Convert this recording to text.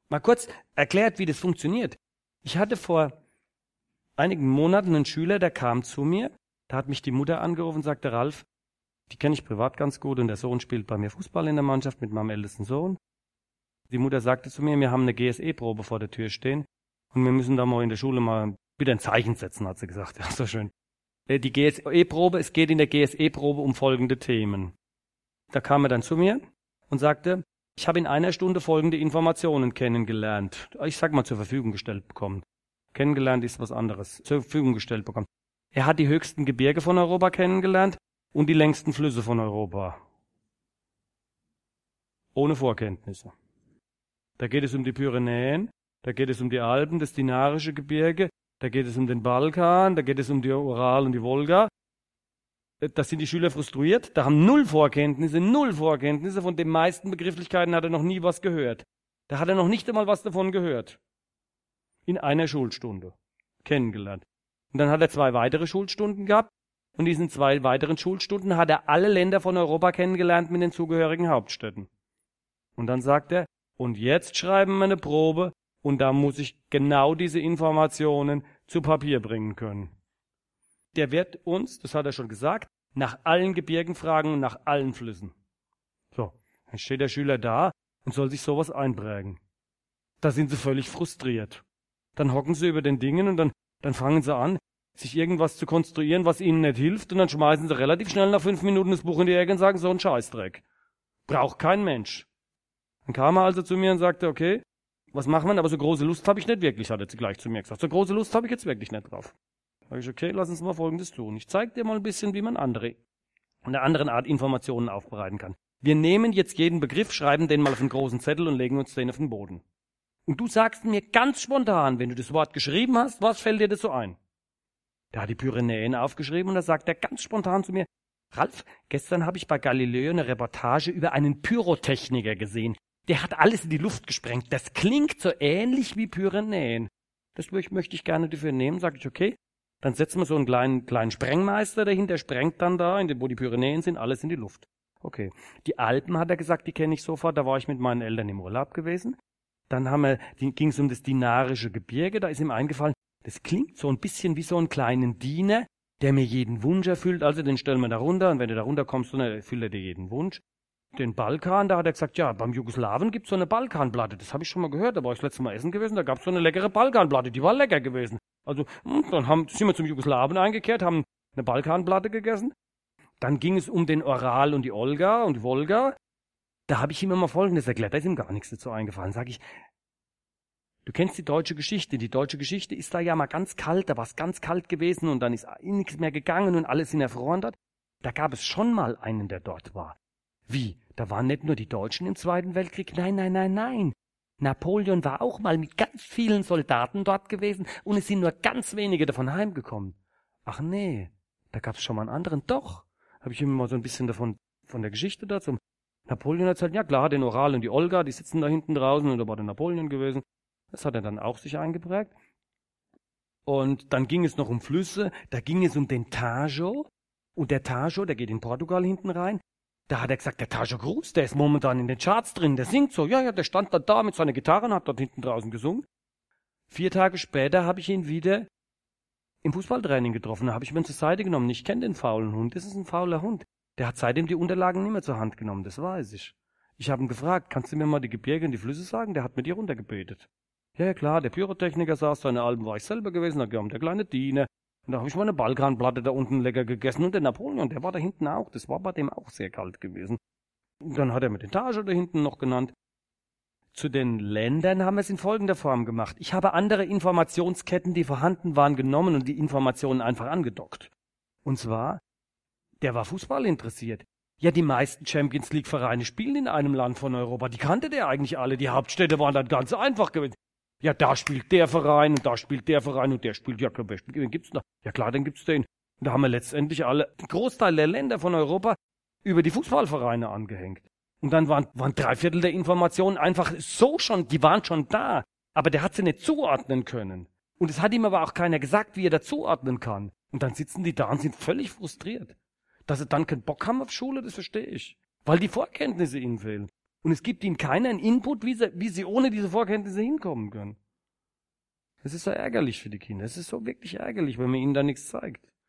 Mal kurz erklärt, wie das funktioniert. Ich hatte vor einigen Monaten einen Schüler, der kam zu mir, da hat mich die Mutter angerufen und sagte, Ralf, die kenne ich privat ganz gut und der Sohn spielt bei mir Fußball in der Mannschaft mit meinem ältesten Sohn. Die Mutter sagte zu mir, wir haben eine GSE-Probe vor der Tür stehen und wir müssen da mal in der Schule mal wieder ein Zeichen setzen, hat sie gesagt. Ja, so schön. Die GSE-Probe, es geht in der GSE-Probe um folgende Themen. Da kam er dann zu mir und sagte, ich habe in einer Stunde folgende Informationen kennengelernt. Ich sag mal zur Verfügung gestellt bekommen. Kennengelernt ist was anderes. Zur Verfügung gestellt bekommen. Er hat die höchsten Gebirge von Europa kennengelernt und die längsten Flüsse von Europa. Ohne Vorkenntnisse. Da geht es um die Pyrenäen, da geht es um die Alpen, das Dinarische Gebirge, da geht es um den Balkan, da geht es um die Ural und die Wolga. Da sind die Schüler frustriert, da haben null Vorkenntnisse, von den meisten Begrifflichkeiten hat er noch nie was gehört. Da hat er noch nicht einmal was davon gehört. In einer Schulstunde. Kennengelernt. Und dann hat er 2 weitere Schulstunden gehabt. Und in diesen 2 weiteren Schulstunden hat er alle Länder von Europa kennengelernt mit den zugehörigen Hauptstädten. Und dann sagt er, und jetzt schreiben wir eine Probe und da muss ich genau diese Informationen zu Papier bringen können. Der wird uns, das hat er schon gesagt, nach allen Gebirgen fragen und nach allen Flüssen. So, dann steht der Schüler da und soll sich sowas einprägen. Da sind sie völlig frustriert. Dann hocken sie über den Dingen und dann fangen sie an, sich irgendwas zu konstruieren, was ihnen nicht hilft, und dann schmeißen sie relativ schnell nach 5 Minuten das Buch in die Ecke und sagen, so ein Scheißdreck. Braucht kein Mensch. Dann kam er also zu mir und sagte, okay, was machen wir? Aber so große Lust habe ich nicht wirklich, hat er gleich zu mir gesagt. So große Lust habe ich jetzt wirklich nicht drauf. Sag ich, okay, lass uns mal Folgendes tun. Ich zeige dir mal ein bisschen, wie man eine andere Art Informationen aufbereiten kann. Wir nehmen jetzt jeden Begriff, schreiben den mal auf einen großen Zettel und legen uns den auf den Boden. Und du sagst mir ganz spontan, wenn du das Wort geschrieben hast, was fällt dir das so ein? Der hat die Pyrenäen aufgeschrieben und da sagt er ganz spontan zu mir, Ralf, gestern habe ich bei Galileo eine Reportage über einen Pyrotechniker gesehen. Der hat alles in die Luft gesprengt. Das klingt so ähnlich wie Pyrenäen. Das möchte ich gerne dafür nehmen. Sag ich, okay. Dann setzen wir so einen kleinen Sprengmeister dahinter, sprengt dann da, wo die Pyrenäen sind, alles in die Luft. Okay. Die Alpen, hat er gesagt, die kenne ich sofort. Da war ich mit meinen Eltern im Urlaub gewesen. Dann ging es um das Dinarische Gebirge. Da ist ihm eingefallen, das klingt so ein bisschen wie so einen kleinen Diener, der mir jeden Wunsch erfüllt. Also den stellen wir da runter und wenn du da runterkommst, dann erfüllt er dir jeden Wunsch. Den Balkan, da hat er gesagt, ja, beim Jugoslawen gibt's so eine Balkanplatte. Das habe ich schon mal gehört, da war ich das letzte Mal essen gewesen, da gab's so eine leckere Balkanplatte, die war lecker gewesen. Also, dann sind wir zum Jugoslawen eingekehrt, haben eine Balkanplatte gegessen. Dann ging es um den Oral und die Olga und die Wolga. Da habe ich ihm immer Folgendes erklärt, da ist ihm gar nichts dazu eingefallen. Sag ich, du kennst die deutsche Geschichte. Die deutsche Geschichte ist da ja mal ganz kalt, da war es ganz kalt gewesen und dann ist nichts mehr gegangen und alles sind erfroren dort. Da gab es schon mal einen, der dort war. Wie? Da waren nicht nur die Deutschen im Zweiten Weltkrieg? Nein. Napoleon war auch mal mit ganz vielen Soldaten dort gewesen und es sind nur ganz wenige davon heimgekommen. Ach nee, da gab's schon mal einen anderen. Doch, habe ich ihm mal so ein bisschen von der Geschichte dazu. Napoleon hat gesagt, ja klar, den Oral und die Olga, die sitzen da hinten draußen und da war der Napoleon gewesen. Das hat er dann auch sich eingeprägt. Und dann ging es noch um Flüsse, da ging es um den Tajo. Und der Tajo, der geht in Portugal hinten rein. Da hat er gesagt, der Tajo Cruz, der ist momentan in den Charts drin, der singt so. Ja, der stand dann da mit seiner Gitarre und hat dort hinten draußen gesungen. 4 Tage später habe ich ihn wieder im Fußballtraining getroffen. Da habe ich ihn zur Seite genommen. Ich kenne den faulen Hund, das ist ein fauler Hund. Der hat seitdem die Unterlagen nicht mehr zur Hand genommen, das weiß ich. Ich habe ihn gefragt, kannst du mir mal die Gebirge und die Flüsse sagen? Der hat mir die runtergebetet. Ja klar, der Pyrotechniker saß da in der Alpen, war ich selber gewesen, da kam der kleine Diener. Und da habe ich mal eine Balkanplatte da unten lecker gegessen. Und der Napoleon, der war da hinten auch. Das war bei dem auch sehr kalt gewesen. Und dann hat er mir den Tajo da hinten noch genannt. Zu den Ländern haben wir es in folgender Form gemacht. Ich habe andere Informationsketten, die vorhanden waren, genommen und die Informationen einfach angedockt. Und zwar, der war Fußball interessiert. Ja, die meisten Champions League Vereine spielen in einem Land von Europa. Die kannte der eigentlich alle. Die Hauptstädte waren dann ganz einfach gewesen. Ja, da spielt der Verein und da spielt der Verein und der spielt, ja klar, wen gibt's da? Ja klar, dann gibt's den. Und da haben wir letztendlich alle, den Großteil der Länder von Europa, über die Fußballvereine angehängt. Und dann waren 3/4 der Informationen einfach so schon, die waren schon da. Aber der hat sie nicht zuordnen können. Und es hat ihm aber auch keiner gesagt, wie er da zuordnen kann. Und dann sitzen die da und sind völlig frustriert. Dass sie dann keinen Bock haben auf Schule, das verstehe ich. Weil die Vorkenntnisse ihnen fehlen. Und es gibt ihnen keinen Input, wie sie ohne diese Vorkenntnisse hinkommen können. Das ist so ärgerlich für die Kinder. Es ist so wirklich ärgerlich, wenn man ihnen da nichts zeigt.